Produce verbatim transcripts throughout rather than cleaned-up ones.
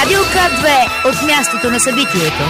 Радио К две от мястото на събитието.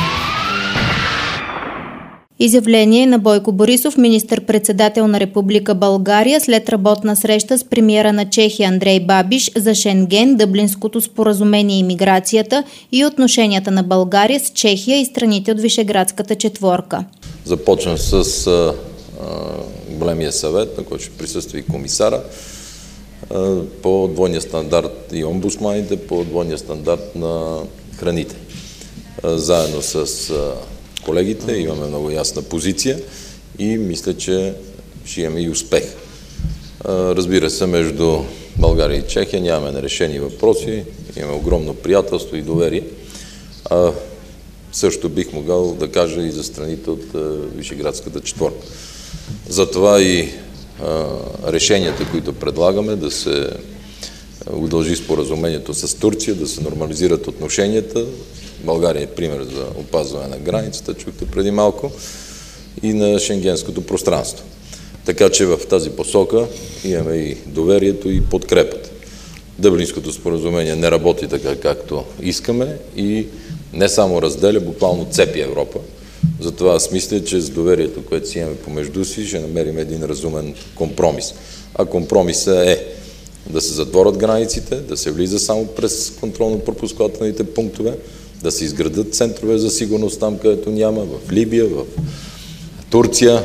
Изявление на Бойко Борисов, министър-председател на Република България, след работна среща с премиера на Чехия Андрей Бабиш за Шенген, Дъблинското споразумение и миграцията и отношенията на България с Чехия и страните от Вишеградската четворка. Започвам с а, а, големия съвет, на който ще присъства и комисара, а, по двойния стандарт и омбудсманите, по двойния стандарт на храните. А, заедно с а, колегите имаме много ясна позиция и мисля, че ще имаме и успех. А, разбира се, между България и Чехия нямаме нерешени въпроси, имаме огромно приятелство и доверие. А, също бих могъл да кажа и за страните от а, Вишеградската четворка. Затова и а, решенията, които предлагаме, да се удължи споразумението с Турция, да се нормализират отношенията. България е пример за опазване на границата, чухте преди малко, и на шенгенското пространство. Така че в тази посока имаме и доверието, и подкрепата. Дъблинското споразумение не работи така, както искаме, и не само разделя, буквално цепи Европа. Затова аз мисля, че с доверието, което си имаме помежду си, ще намерим един разумен компромис. А компромисът е да се затворят границите, да се влиза само през контролно-пропускателните пунктове, да се изградат центрове за сигурност там, където няма, в Либия, в Турция,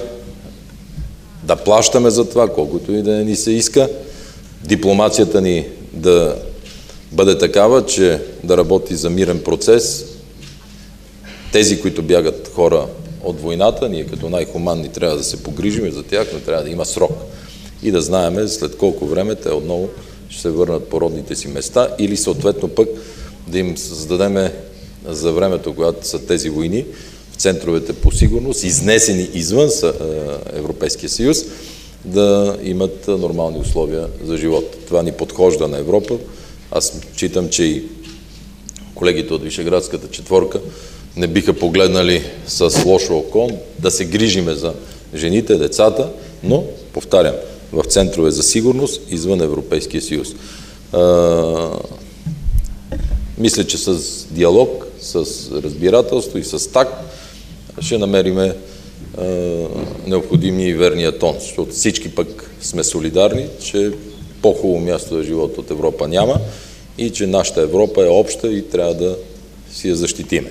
да плащаме за това, колкото и да не ни се иска, дипломацията ни да бъде такава, че да работи за мирен процес. Тези, които бягат хора от войната, ние като най-хуманни трябва да се погрижим за тях, но трябва да има срок. И да знаеме след колко време те отново ще се върнат по родните си места, или съответно пък да им създадеме за времето, когато са тези войни, в центровете по сигурност, изнесени извън Европейския съюз, да имат нормални условия за живот. Това ни подхожда на Европа. Аз считам, че и колегите от Вишеградската четворка не биха погледнали с лошо око да се грижиме за жените, децата, но, повтарям, в центрове за сигурност извън Европейския съюз. А, мисля, че с диалог, с разбирателство и с такт ще намериме а, необходимия и верния тон, защото всички пък сме солидарни, че по-хубаво място за живот от Европа няма и че нашата Европа е обща и трябва да си я защитиме.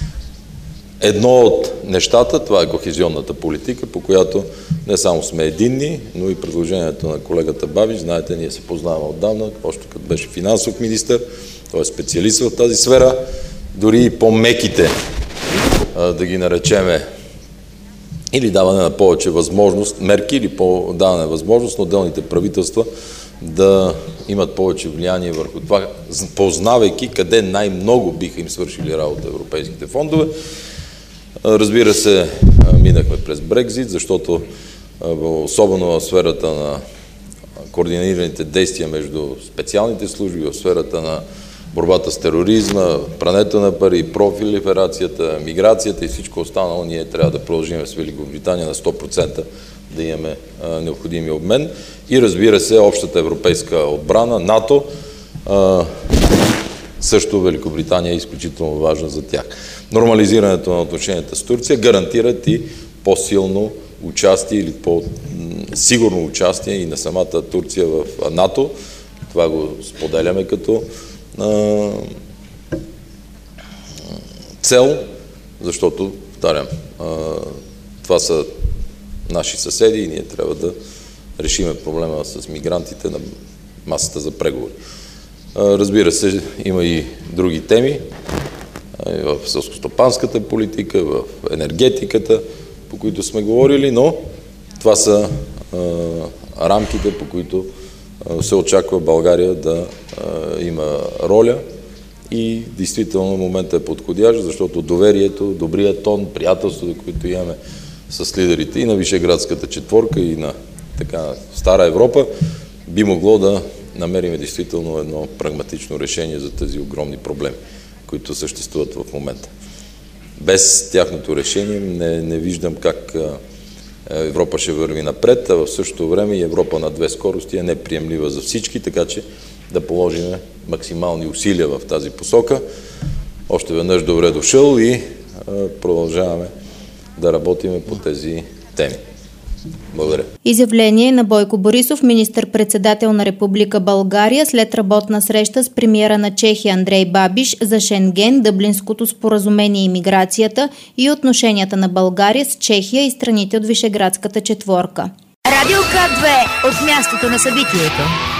Едно от нещата, това е кохезионната политика, по която не само сме единни, но и предложението на колегата Бабиш. Знаете, ние се познаваме отдавна, още като беше финансов министър, той е специалист в тази сфера. Дори и по-меките, да ги наречеме, или даване на повече възможност, мерки или по даване на възможност на отделните правителства да имат повече влияние върху това, познавайки къде най-много биха им свършили работа европейските фондове. Разбира се, минахме през Брекзит, защото особено в сферата на координираните действия между специалните служби, в сферата на борбата с тероризма, прането на пари, пролиферацията, миграцията и всичко останало, ние трябва да продължим с Великобритания на сто процента да имаме а, необходимия обмен. И разбира се, общата европейска отбрана, НАТО, а, също Великобритания е изключително важна за тях. Нормализирането на отношенията с Турция гарантират и по-силно участие или по-сигурно участие и на самата Турция в НАТО. Това го споделяме като а, цел, защото, повтарям, това са наши съседи и ние трябва да решиме проблема с мигрантите на масата за преговори. Разбира се, има и други теми в селскостопанската политика, в енергетиката, по които сме говорили, но това са а, рамките, по които а, се очаква България да а, има роля и действително моментът е подходящ, защото доверието, добрият тон, приятелството, които имаме с лидерите и на Вишеградската четворка, и на така Стара Европа, би могло да намерим действително едно прагматично решение за тези огромни проблеми, които съществуват в момента. Без тяхното решение не, не виждам как Европа ще върви напред, а в същото време и Европа на две скорости е неприемлива за всички, така че да положим максимални усилия в тази посока. Още веднъж добре дошъл и продължаваме да работим по тези теми. Благодаря. Изявление на Бойко Борисов, министър-председател на Република България, след работна среща с премиера на Чехия Андрей Бабиш за Шенген, Дъблинското споразумение и миграцията и отношенията на България с Чехия и страните от Вишеградската четворка. Радио К две от мястото на събитието.